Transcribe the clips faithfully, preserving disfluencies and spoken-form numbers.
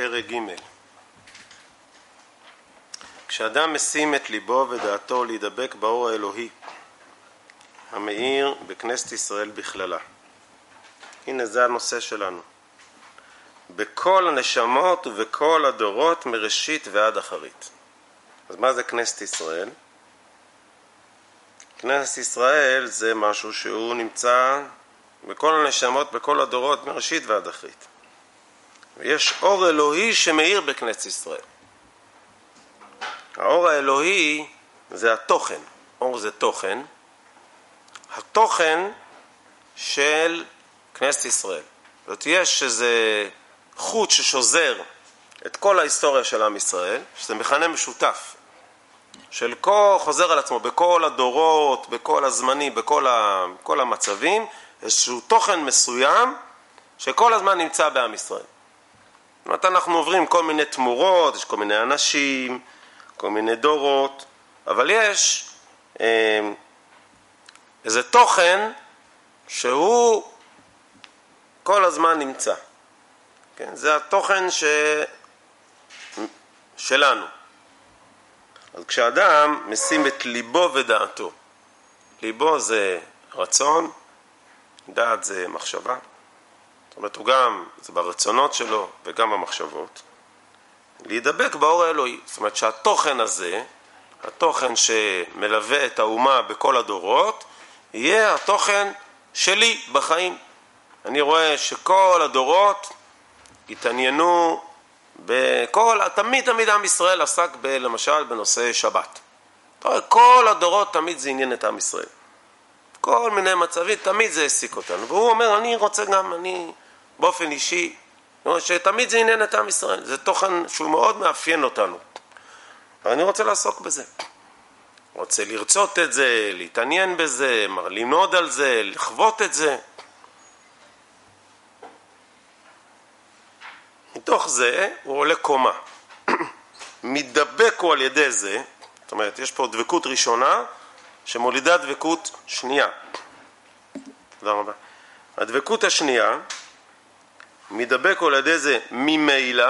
פרק ג'. כשאדם משים את ליבו ודעתו להידבק באור האלוהי המאיר בכנסת ישראל בכללה, הנה זה הנושא שלנו, בכל הנשמות ובכל הדורות מראשית ועד אחרית. אז מה זה כנסת ישראל? כנסת ישראל זה משהו שהוא נמצא בכל הנשמות, בכל הדורות מראשית ועד אחרית. ויש אור אלוהי שמאיר בכנסת ישראל. האור האלוהי זה התוכן. אור זה תוכן. התוכן של כנסת ישראל. זאת יש איזה חוט ששוזר את כל ההיסטוריה של עם ישראל, שזה מכנה משותף, של כל, חוזר על עצמו בכל הדורות, בכל הזמנים, בכל ה, כל המצבים, איזשהו תוכן מסוים שכל הזמן נמצא בעם ישראל. זאת אומרת, אנחנו עוברים כל מיני תמורות, יש כל מיני אנשים, כל מיני דורות, אבל יש אה, איזה תוכן שהוא כל הזמן נמצא. כן? זה התוכן ש... שלנו. אז כשאדם משים את ליבו ודעתו, ליבו זה רצון, דעת זה מחשבה, זאת אומרת הוא גם, זה ברצונות שלו וגם במחשבות, להידבק באור האלוהי. זאת אומרת שהתוכן הזה, התוכן שמלווה את האומה בכל הדורות, יהיה התוכן שלי בחיים. אני רואה שכל הדורות התעניינו בכל, תמיד תמיד עם ישראל עסק ב, למשל בנושא שבת. כל הדורות תמיד זה עניין את עם ישראל. כל מיני מצבים תמיד זה העסיק אותנו. והוא אומר, אני רוצה גם, אני באופן אישי, שתמיד זה עניין את עם ישראל. זה תוכן שהוא מאוד מאפיין אותנו. ואני רוצה לעסוק בזה. רוצה לרצות את זה, להתעניין בזה, ללמוד על זה, לחוות את זה. מתוך זה הוא עולה קומה. מתדבק הוא על ידי זה, זאת אומרת, יש פה דבקות ראשונה שמולידה דבקות שנייה. תודה רבה. הדבקות השנייה, מתדבק הוא על ידי זה ממילא,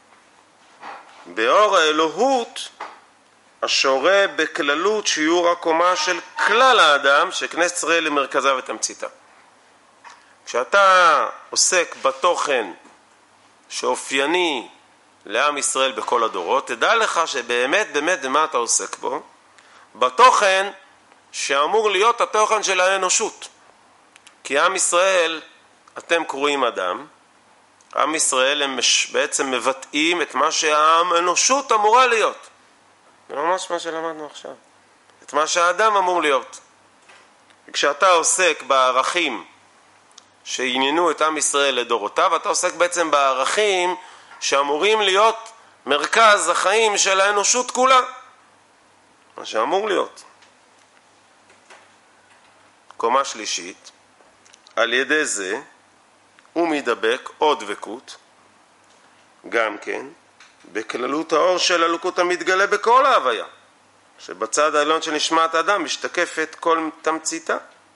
באור האלוהות השורה בכללות שיעור הקומה של כלל האדם, שכנסת ישראל למרכזה ותמציתה. כשאתה עוסק בתוכן שאופייני לעם ישראל בכל הדורות, תדע לך שבאמת באמת במה אתה עוסק בו, בתוכן שאמור להיות התוכן של האנושות. כי עם ישראל, אתם קרואים אדם, עם ישראל הם בעצם מבטאים את מה שהאנושות אמורה להיות. זה ממש מה שלמדנו עכשיו. את מה שהאדם אמור להיות. וכשאתה עוסק בערכים שעניינו את עם ישראל לדורותיו, אתה עוסק בעצם בערכים שאמורים להיות מרכז החיים של האנושות כולה. מה שאמור להיות. קומה שלישית, על ידי זה הוא מדבק עוד דבקות, גם כן, בכללות האור של אלוקות המתגלה בכל ההוויה, שבצד העליון של נשמת האדם משתקפת כל תמציתה.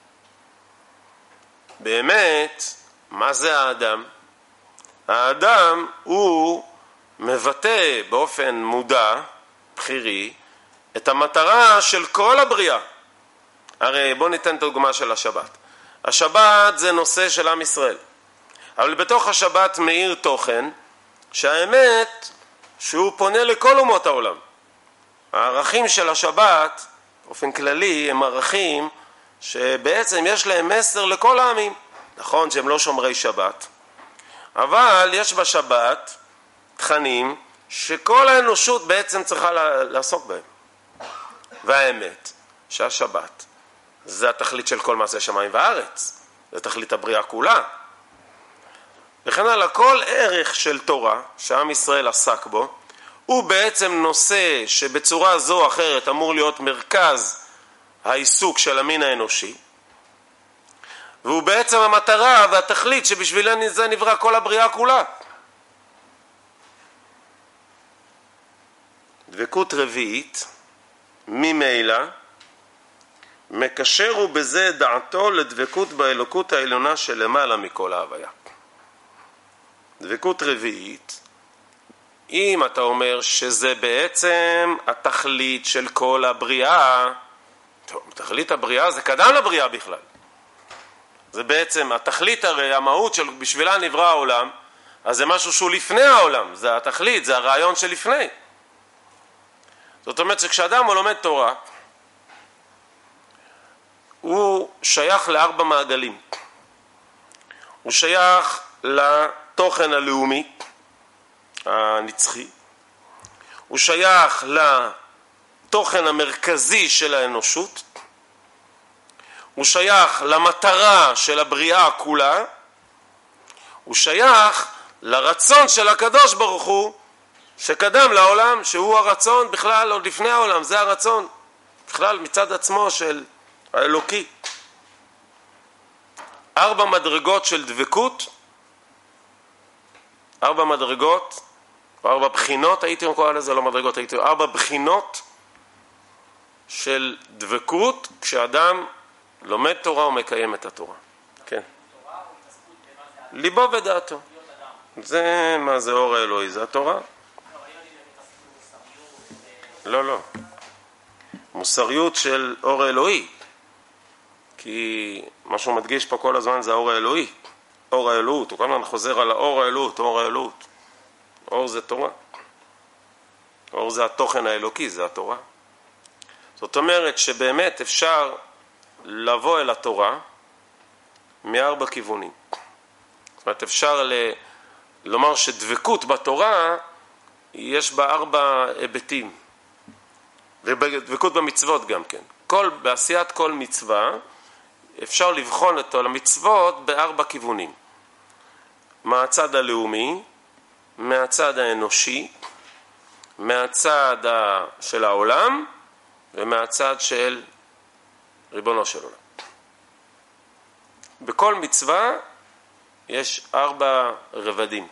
באמת, מה זה האדם? האדם הוא מבטא באופן מודע, בחירי, את המטרה של כל הבריאה. הרי בוא ניתן את הדוגמה של השבת. השבת זה נושא של עם ישראל. אבל בתוך השבת מאיר תוכן שהאמת שהוא פונה לכל אומות העולם. הערכים של השבת, באופן כללי, הם ערכים שבעצם יש להם מסר לכל העמים. נכון שהם לא שומרי שבת, אבל יש בשבת תכנים שכל האנושות בעצם צריכה לעסוק בהם. והאמת שהשבת זה התכלית של כל מעשה שמיים וארץ, זה תכלית הבריאה כולה. וכן הלאה, כל ערך של תורה שעם ישראל עסק בו הוא בעצם נושא שבצורה זו או אחרת אמור להיות מרכז העיסוק של המין האנושי, והוא בעצם המטרה והתכלית שבשבילה זה נברא כל הבריאה כולה. דבקות רביעית, ממילא, מקשר הוא בזה דעתו לדבקות באלוקות העליונה שלמעלה מכל ההוויה. דבקות רביעית אם אתה אומר שזה בעצם התכלית של כל הבריאה, טוב, תכלית הבריאה זה קדם לבריאה בכלל. זה בעצם התכלית, הרי המהות של בשבילה נברא העולם, אז זה משהו שהוא לפני העולם, זה התכלית, זה הרעיון שלפני. זאת אומרת שכשאדם הוא לומד תורה, הוא שייך לארבע מעגלים. הוא שייך לתוכן הלאומי, הנצחי. הוא שייך לתוכן המרכזי של האנושות. הוא שייך למטרה של הבריאה כולה. הוא שייך לרצון של הקדוש ברוך הוא שקדם לעולם, שהוא הרצון בכלל עוד לפני העולם, זה הרצון בכלל מצד עצמו של האלוקי. ארבע מדרגות של דבקות, ארבע מדרגות, או ארבע בחינות, הייתי קורא לזה, לא מדרגות, הייתי ארבע בחינות של דבקות, כשאדם לומד תורה ומקיים את התורה. כן. ליבו ודעתו. זה מה זה אור האלוהי, זה התורה. לא, לא. מוסריות של אור האלוהי. כי מה שהוא מדגיש פה כל הזמן זה האור האלוהי. אור האלוהות. הוא כל הזמן חוזר על האור האלוהות, אור האלוהות. אור זה תורה. אור זה התוכן האלוקי, זה התורה. זאת אומרת שבאמת אפשר לבוא אל התורה מארבע כיוונים. זאת אומרת אפשר ל... לומר שדבקות בתורה יש בה ארבע היבטים. ודבקות במצוות גם כן. כל, בעשיית כל מצווה אפשר לבחון אותו למצוות בארבע כיוונים. מהצד הלאומי, מהצד האנושי, מהצד של העולם ומהצד של ריבונו של עולם. בכל מצווה יש ארבע רבדים.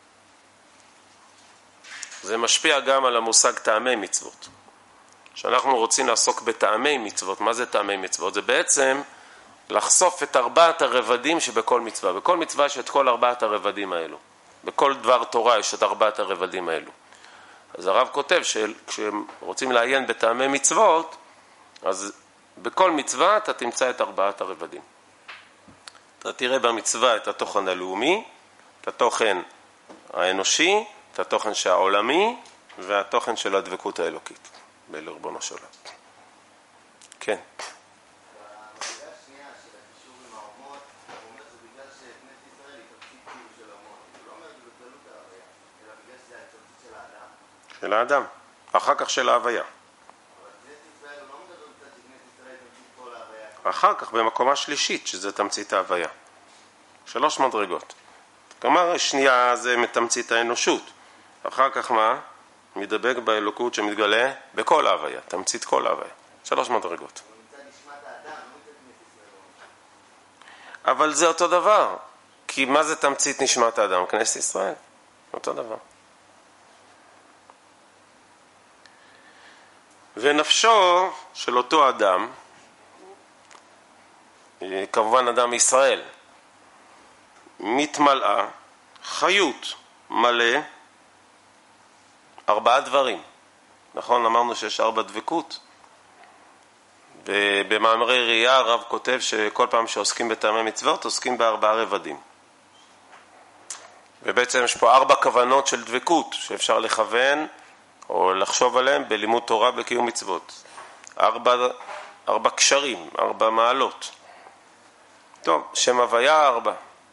זה משפיע גם על המושג טעמי מצוות. כשאנחנו רוצים לעסוק בטעמי מצוות, מה זה טעמי מצוות? זה בעצם לחשוף את ארבעת הרבדים שבכל מצווה. בכל מצווה יש את כל ארבעת הרבדים האלו. בכל דבר תורה יש את ארבעת הרבדים האלו. אז הרב כותב שכשרוצים לעיין בטעמי מצוות, אז בכל מצווה אתה תמצא את ארבעת הרבדים. אתה תראה במצווה את התוכן הלאומי, את התוכן האנושי, את התוכן העולמי והתוכן של הדבקות האלוקית בריבונו של עולם. כן. בנקודה השנייה של הקישור עם האומות, הוא אומר שזה בגלל שכנסת ישראל היא תמצית כאילו של האומות. הוא לא אומר את זה בכללות ההוויה, אלא בגלל שזה התמצית של האדם. של האדם, אחר כך של ההוויה. אבל כנסת ישראל, הוא לא מדבר קצת שכנסת ישראל היא תמצית כל ההוויה. אחר כך במקומה שלישית, שזה תמצית ההוויה. שלוש מדרגות. כלומר, השנייה זה מתמצית האנושות. אחר כך מה? מדבק באלוקות שמתגלה בכל ההוויה, תמצית כל ההוויה. שלוש מדרגות. הוא נמצא נשמת האדם, לא נמצא כנסת ישראל. אבל זה אותו דבר. כי מה זה תמצית נשמת האדם? כנסת ישראל. אותו דבר. ונפשו של אותו אדם, כמובן אדם ישראל, מתמלאה חיות מלא ארבעה דברים. נכון, אמרנו שיש ארבע דבקות. ובמאמרי ראייה הרב כותב שכל פעם שעוסקים בטעמי מצוות עוסקים בארבעה רבדים. ובעצם יש פה ארבע כוונות של דבקות שאפשר לכוון או לחשוב עליהם בלימוד תורה בקיום מצוות. ארבע, ארבע קשרים, ארבע מעלות. טוב, שם הוויה ארבע.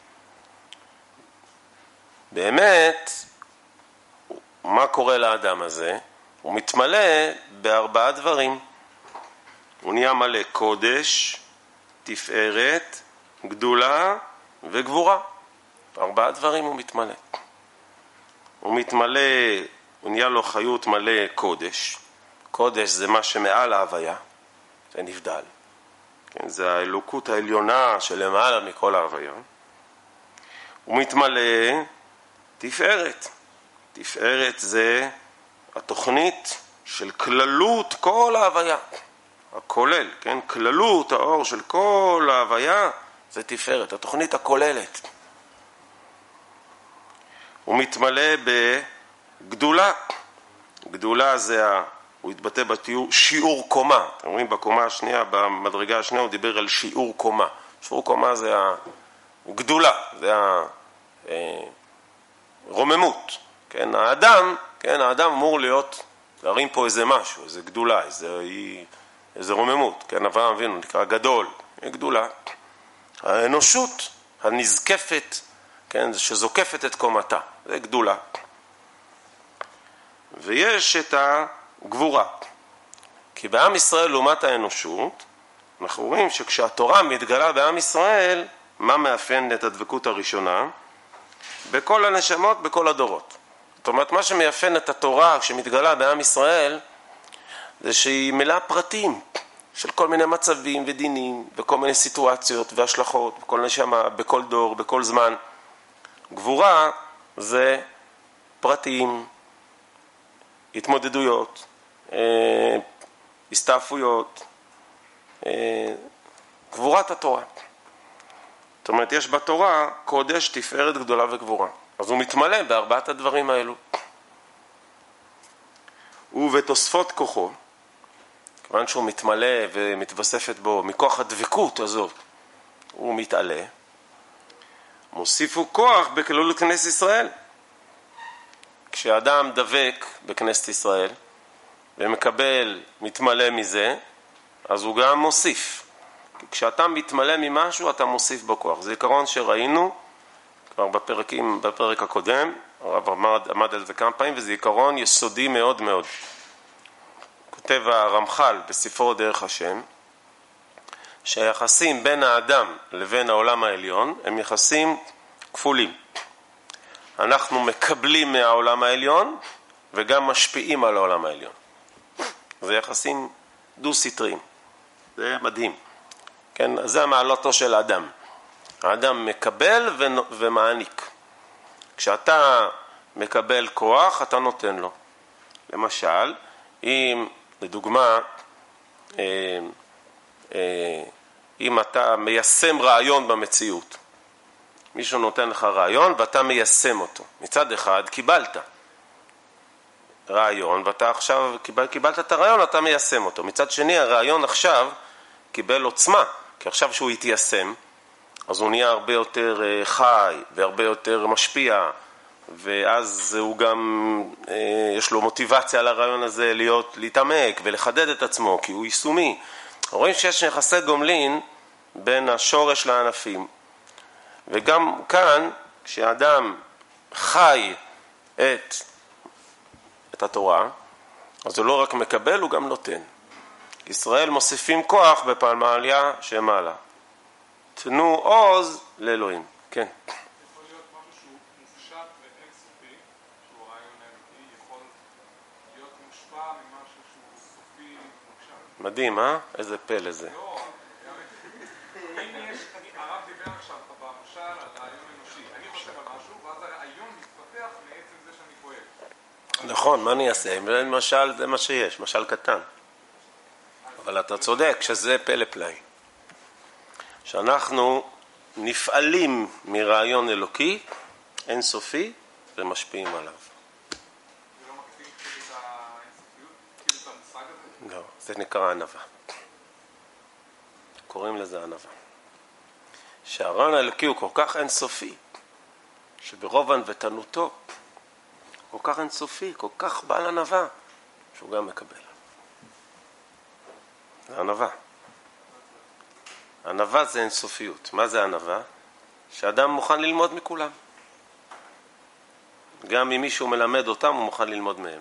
באמת, מה קורה לאדם הזה? הוא מתמלא בארבעה דברים. הוא נהיה מלא קודש, תפארת, גדולה וגבורה. ארבעה דברים הוא מתמלא. הוא מתמלא, הוא נהיה לו חיות מלא קודש. קודש זה מה שמעל ההוויה, זה נבדל. כן, זה האלוקות העליונה שלמעלה מכל ההוויה. הוא מתמלא תפארת. תפארת זה התוכנית של כללות כל ההוויה. הכולל, כן? כללות האור של כל ההוויה זה תפארת, התוכנית הכוללת. הוא מתמלא גדולה. גדולה זה, ה... הוא התבטא בתיאור שיעור קומה. אתם רואים בקומה השנייה, במדרגה השנייה הוא דיבר על שיעור קומה. שיעור קומה זה הגדולה, זה הרוממות. כן, האדם, כן, האדם אמור להיות, להרים פה איזה משהו, איזה גדולה, איזה, איזה רוממות. כן, אברהם אבינו נקרא גדול, גדולה. האנושות הנזקפת, כן, שזוקפת את קומתה, זה גדולה. ויש את הגבורה. כי בעם ישראל לעומת האנושות, אנחנו רואים שכשהתורה מתגלה בעם ישראל, מה מאפיין את הדבקות הראשונה? בכל הנשמות, בכל הדורות. זאת אומרת, מה שמאפיין את התורה כשמתגלה בעם ישראל, זה שהיא מלאה פרטים של כל מיני מצבים ודינים, וכל מיני סיטואציות והשלכות, בכל נשמה, בכל דור, בכל זמן. גבורה זה פרטים, התמודדויות, אה, הסתעפויות, אה, גבורת התורה. זאת אומרת, יש בתורה קודש, תפארת, גדולה וגבורה. אז הוא מתמלא בארבעת הדברים האלו. ובתוספות כוחו, כיוון שהוא מתמלא ומתווספת בו מכוח הדבקות הזאת, הוא מתעלה, מוסיפו כוח בכלול כנסת ישראל. כשאדם דבק בכנסת ישראל ומקבל, מתמלא מזה, אז הוא גם מוסיף. כשאתה מתמלא ממשהו, אתה מוסיף בו כוח. זה עיקרון שראינו כבר בפרקים, בפרק הקודם, הרב עמד, עמד על זה כמה פעמים, וזה עיקרון יסודי מאוד מאוד. כותב הרמח"ל בספרו דרך השם, שהיחסים בין האדם לבין העולם העליון הם יחסים כפולים. אנחנו מקבלים מהעולם העליון וגם משפיעים על העולם העליון. זה יחסים דו-סטריים. זה מדהים. כן, זה המעלתו של האדם. האדם מקבל ומעניק. כשאתה מקבל כוח, אתה נותן לו. למשל, אם, לדוגמה, אם אתה מיישם רעיון במציאות, מישהו נותן לך רעיון ואתה מיישם אותו. מצד אחד קיבלת רעיון ואתה עכשיו קיבל, קיבלת את הרעיון, אתה מיישם אותו. מצד שני, הרעיון עכשיו קיבל עוצמה, כי עכשיו שהוא יתיישם, אז הוא נהיה הרבה יותר חי והרבה יותר משפיע, ואז הוא גם, יש לו מוטיבציה לרעיון הזה להיות, להתעמק ולחדד את עצמו, כי הוא יישומי. רואים שיש יחסי גומלין בין השורש לענפים. וגם כאן, כשאדם חי את, את התורה, אז הוא לא רק מקבל, הוא גם נותן. ישראל מוסיפים כוח בפעמליה שמעלה. תנו עוז לאלוהים. כן. יכול להיות משהו שהוא מופשט ואינסופי, שהוא רעיון אלוקי, יכול להיות מושפע ממשהו שהוא סופי מופשט. מדהים, אה? איזה פלא זה. לא, אם יש, הרב דיבר עכשיו במשל על רעיון אנושי, אני חושב על משהו, ואז הרעיון מתפתח מעצם זה שאני פועל. נכון, מה אני אעשה? למשל, זה מה שיש, משל קטן. אבל אתה צודק שזה פלא פלאי. שאנחנו נפעלים מרעיון אלוקי, אינסופי, ומשפיעים עליו. זה לא מקטין את האינסופיות? כאילו את המושג הזה? לא, זה נקרא ענווה. קוראים לזה ענווה. שהרעיון האלוקי הוא כל כך אינסופי, שברוב ענוותנותו, כל כך אינסופי, כל כך בעל ענווה, שהוא גם מקבל. זה ענווה. ענווה זה אינסופיות. מה זה ענווה? שאדם מוכן ללמוד מכולם. גם אם מישהו מלמד אותם, הוא מוכן ללמוד מהם.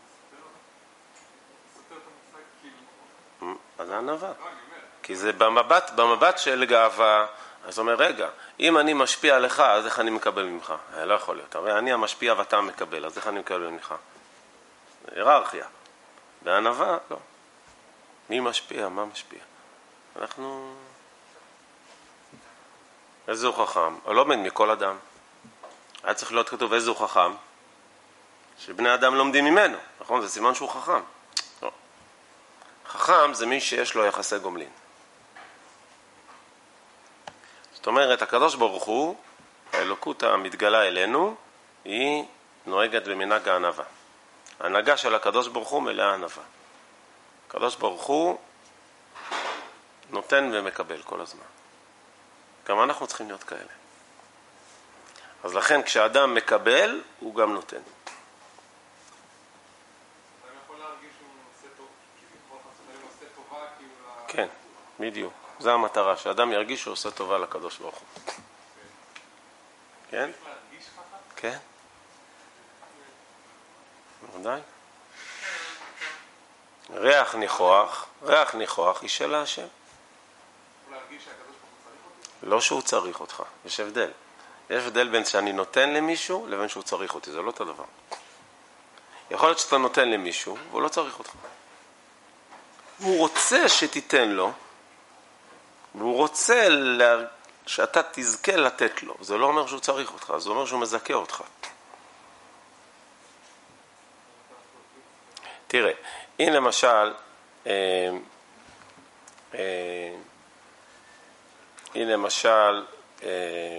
אז זה ענווה. כי זה במבט, במבט של גאווה, אז אומר, רגע, אם אני משפיע לך, אז איך אני מקבל ממך? לא יכול להיות. הרי אני המשפיע ואתה מקבל, אז איך אני מקבל ממך? היררכיה. בענווה, לא. מי משפיע? מה משפיע? אנחנו... איזה הוא חכם? או לא בין מכל אדם. היה צריך להיות כתוב איזה הוא חכם, שבני אדם לומדים ממנו. נכון? זה סימן שהוא חכם. לא. חכם זה מי שיש לו יחסי גומלין. זאת אומרת, הקדוש ברוך הוא, האלוקות המתגלה אלינו, היא נוהגת במנהג הענווה. ההנהגה של הקדוש ברוך הוא מלאה ענווה. הקדוש ברוך הוא נותן ומקבל כל הזמן. גם אנחנו צריכים להיות כאלה. אז לכן כשאדם מקבל, הוא גם נותן. אתה יכול להרגיש שהוא עושה טוב, כביכול חסרים עושה טובה, כאילו... כן, בדיוק. זו המטרה, שאדם ירגיש שהוא עושה טובה לקדוש ברוך הוא. כן? צריך להרגיש ככה? כן. ודאי. ריח ניחוח, ריח ניחוח היא של השם. יכול להרגיש שהקדוש ברוך הוא צריך אותי? לא שהוא צריך אותך, יש הבדל. יש הבדל בין שאני נותן למישהו לבין שהוא צריך אותי, זה לא אותו דבר. יכול להיות שאתה נותן למישהו והוא לא צריך אותך. הוא רוצה שתיתן לו, והוא רוצה לה... שאתה תזכה לתת לו. זה לא אומר שהוא צריך אותך, זה אומר שהוא מזכה אותך. תראה, הנה למשל, אה, אה, הנה למשל, אה,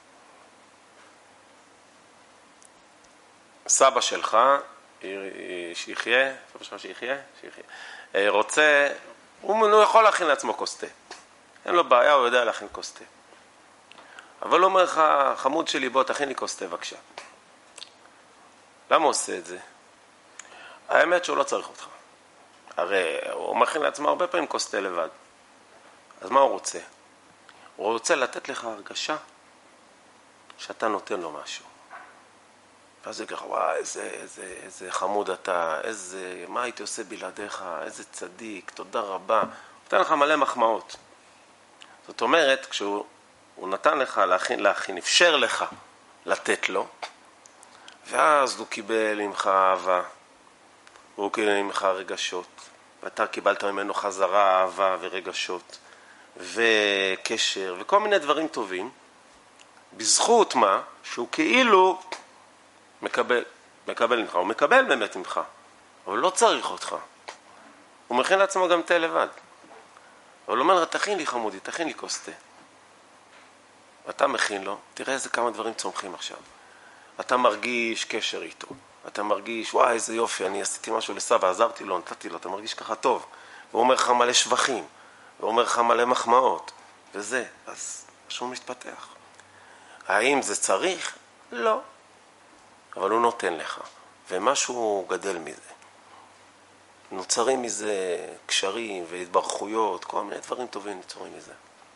סבא שלך, שיחיה, סבא שלך שיחיה, שיחיה, אה, רוצה, הוא יכול להכין לעצמו כוס תה. אין לו בעיה, הוא יודע להכין כוס תה. אבל הוא אומר לך, חמוד שלי, בוא תכין לי כוס תה בבקשה. למה הוא עושה את זה? האמת שהוא לא צריך אותך. הרי הוא מכין לעצמו הרבה פעמים כוס תה לבד. אז מה הוא רוצה? הוא רוצה לתת לך הרגשה שאתה נותן לו משהו. ואז הוא ככה, וואי, איזה, איזה, איזה חמוד אתה, איזה, מה הייתי עושה בלעדיך, איזה צדיק, תודה רבה. הוא נותן לך מלא מחמאות. זאת אומרת, כשהוא הוא נתן לך להכין, להכין, אפשר לך לתת לו, ואז הוא קיבל ממך אהבה, הוא קיבל ממך רגשות, ואתה קיבלת ממנו חזרה אהבה ורגשות, וקשר, וכל מיני דברים טובים, בזכות מה? שהוא כאילו מקבל, מקבל ממך, הוא מקבל באמת ממך, אבל לא צריך אותך. הוא מכין לעצמו גם תה לבד. אבל הוא אומר, תכין לי חמודי, תכין לי כוס תה. ואתה מכין לו, תראה איזה כמה דברים צומחים עכשיו. אתה מרגיש קשר איתו. אתה מרגיש, וואי, איזה יופי, אני עשיתי משהו לסבא, עזרתי לו, נתתי לו, אתה מרגיש ככה טוב. והוא אומר לך מלא שבחים, והוא אומר לך מלא מחמאות, וזה, אז משהו מתפתח. האם זה צריך? לא. אבל הוא נותן לך, ומשהו גדל מזה. נוצרים מזה קשרים והתברכויות, כל מיני דברים טובים נוצרים מזה.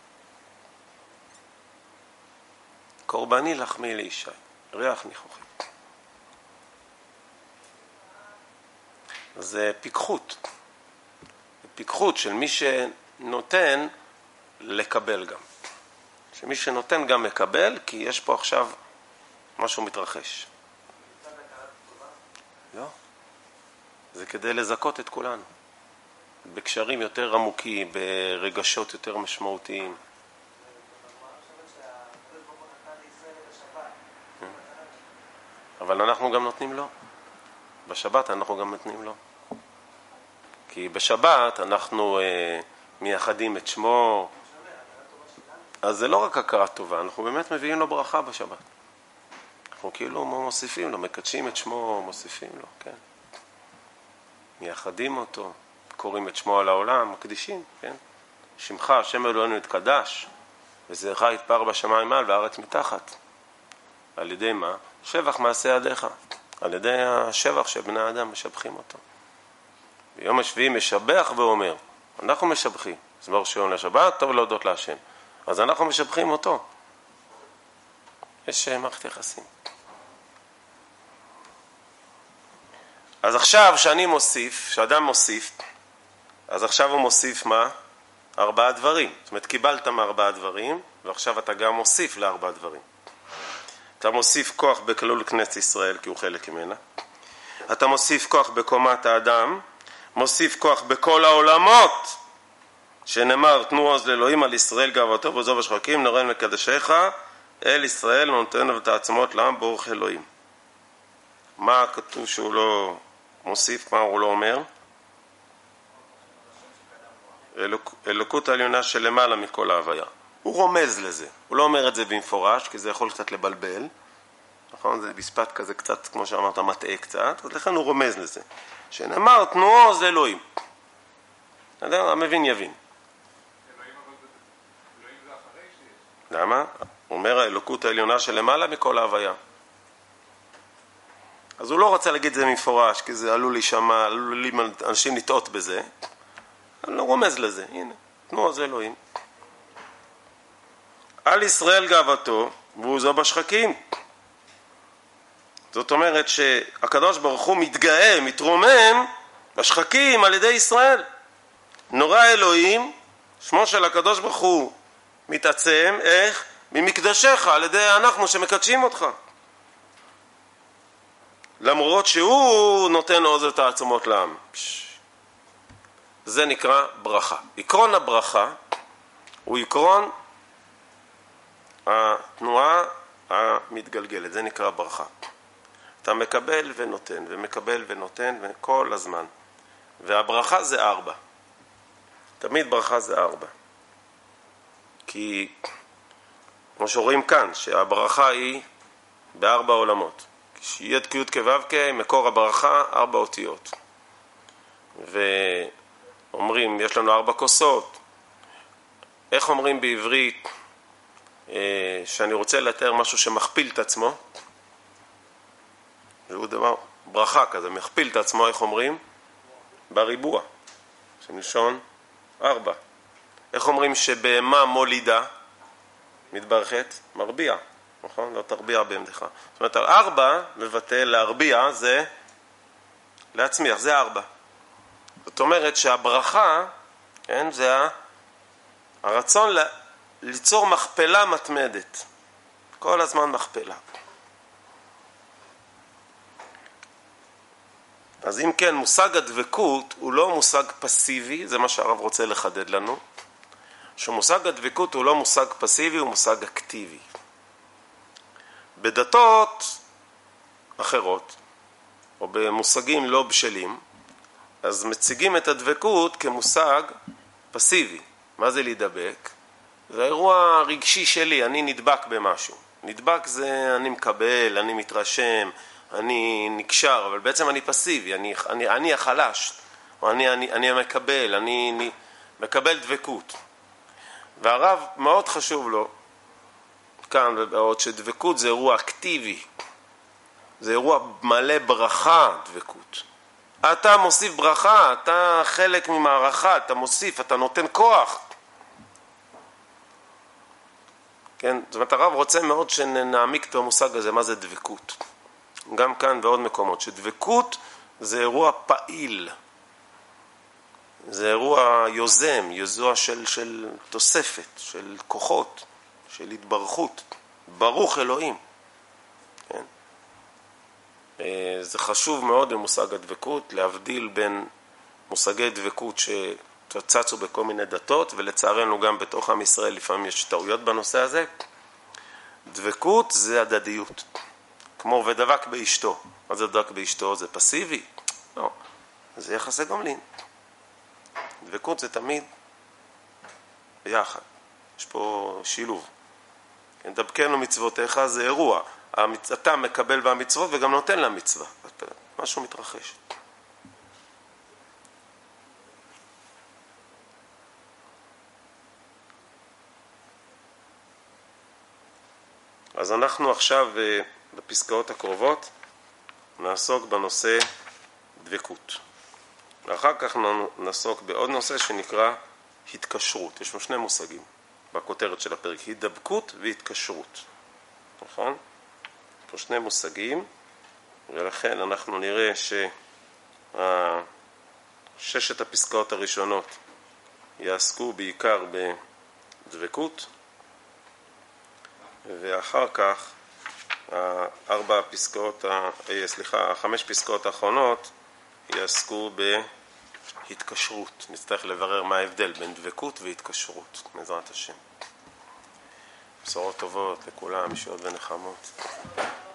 קורבני לחמי לישי, ריח ניחוחי. זה פיקחות. פיקחות של מי שנותן לקבל גם. שמי שנותן גם מקבל, כי יש פה עכשיו משהו מתרחש. לא. זה כדי לזכות את כולנו. בקשרים יותר עמוקים, ברגשות יותר משמעותיים. אבל אנחנו גם נותנים לו. בשבת אנחנו גם נותנים לו. כי בשבת אנחנו אה, מייחדים את שמו. אז זה לא רק הכרת טובה, אנחנו באמת מביאים לו ברכה בשבת. אנחנו כאילו מוסיפים לו, מקדשים את שמו, מוסיפים לו, כן. מייחדים אותו, קוראים את שמו על העולם, מקדישים, כן. שמך, השם אלוהינו יתקדש, וזרעך יתפאר בשמיים מעל והארץ מתחת. על ידי מה? שבח מעשה ידיך. על ידי השבח שבני האדם משבחים אותו. ביום השביעי משבח ואומר, אנחנו משבחים. זמר שיום לשבת, טוב להודות להשם. אז אנחנו משבחים אותו. יש מערכת יחסים. אז עכשיו שאני מוסיף, שאדם מוסיף, אז עכשיו הוא מוסיף מה? ארבעה דברים. זאת אומרת, קיבלת מארבעה דברים, ועכשיו אתה גם מוסיף לארבעה דברים. אתה מוסיף כוח בכלול כנסת ישראל, כי הוא חלק ממנה. אתה מוסיף כוח בקומת האדם, מוסיף כוח בכל העולמות, שנאמר, תנו עוז לאלוהים על ישראל גאוותו ועוזו בשחקים, נורן מקדשיך, אל ישראל נותן את העצמות לעם ברוך אלוהים. מה כתוב שהוא לא מוסיף, מה הוא לא אומר? אלוק, אלוקות העליונה שלמעלה מכל ההוויה. הוא רומז לזה. הוא לא אומר את זה במפורש, כי זה יכול קצת לבלבל, נכון? זה משפט כזה קצת, כמו שאמרת, מטעה קצת, אז לכן הוא רומז לזה. שנאמר, תנועו זה אלוהים. אתה יודע, המבין יבין. אלוהים אבל זה... אלוהים זה אחרי שיש. למה? הוא אומר האלוקות העליונה שלמעלה מכל ההוויה. אז הוא לא רוצה להגיד את זה מפורש, כי זה עלול להישמע, עלולים אנשים לטעות בזה. אבל הוא רומז לזה, הנה, תנועו זה אלוהים. על ישראל גאוותו, והוא זו בשחקים. זאת אומרת שהקדוש ברוך הוא מתגאה, מתרומם בשחקים על ידי ישראל. נורא אלוהים, שמו של הקדוש ברוך הוא מתעצם, איך? ממקדשך, על ידי אנחנו שמקדשים אותך. למרות שהוא נותן עוז את העצמות לעם. זה נקרא ברכה. עקרון הברכה הוא עקרון התנועה המתגלגלת, זה נקרא ברכה. אתה מקבל ונותן, ומקבל ונותן, וכל הזמן. והברכה זה ארבע. תמיד ברכה זה ארבע. כי, כמו שרואים כאן, שהברכה היא בארבע עולמות. שיהיה תקיעות כבב כ, מקור הברכה, ארבע אותיות. ואומרים, יש לנו ארבע כוסות. איך אומרים בעברית, שאני רוצה לתאר משהו שמכפיל את עצמו? זה דבר, ברכה כזה, מכפיל את עצמו, איך אומרים? בריבוע, שמלשון ארבע. איך אומרים שבהמה מולידה, מתברכת? מרביע, נכון? לא תרביע בעמדך. זאת אומרת, ארבע מבטא להרביע זה להצמיח, זה ארבע. זאת אומרת שהברכה, כן, זה הרצון ל... ליצור מכפלה מתמדת. כל הזמן מכפלה. אז אם כן, מושג הדבקות הוא לא מושג פסיבי, זה מה שהרב רוצה לחדד לנו, שמושג הדבקות הוא לא מושג פסיבי, הוא מושג אקטיבי. בדתות אחרות, או במושגים לא בשלים, אז מציגים את הדבקות כמושג פסיבי. מה זה להידבק? זה האירוע הרגשי שלי, אני נדבק במשהו. נדבק זה אני מקבל, אני מתרשם, אני נקשר, אבל בעצם אני פסיבי, אני, אני, אני החלש, או אני, אני, אני המקבל, אני, אני מקבל דבקות. והרב מאוד חשוב לו, כאן ובעוד, שדבקות זה אירוע אקטיבי, זה אירוע מלא ברכה, דבקות. אתה מוסיף ברכה, אתה חלק ממערכה, אתה מוסיף, אתה נותן כוח. כן, זאת אומרת, הרב רוצה מאוד שנעמיק את המושג הזה, מה זה דבקות. גם כאן ועוד מקומות, שדבקות זה אירוע פעיל, זה אירוע יוזם, יזוע של, של תוספת, של כוחות, של התברכות. ברוך אלוהים. כן? זה חשוב מאוד במושג הדבקות, להבדיל בין מושגי דבקות שצצו בכל מיני דתות, ולצערנו גם בתוך עם ישראל לפעמים יש טעויות בנושא הזה. דבקות זה הדדיות. כמו ודבק באשתו. מה זה דבק באשתו? זה פסיבי? לא. זה יחסי גומלין. דבקות זה תמיד ביחד. יש פה שילוב. דבקנו מצוותיך זה אירוע. אתה מקבל במצוות וגם נותן לה מצווה. משהו מתרחש. אז אנחנו עכשיו בפסקאות הקרובות נעסוק בנושא דבקות. ואחר כך נעסוק בעוד נושא שנקרא התקשרות. יש לנו שני מושגים בכותרת של הפרק, הידבקות והתקשרות. נכון? יש פה שני מושגים, ולכן אנחנו נראה שששת הפסקאות הראשונות יעסקו בעיקר בדבקות, ואחר כך ארבע פסקאות, סליחה, חמש פסקאות האחרונות יעסקו בהתקשרות. נצטרך לברר מה ההבדל בין דבקות והתקשרות, בעזרת השם. בשורות טובות לכולם, ישועות ונחמות.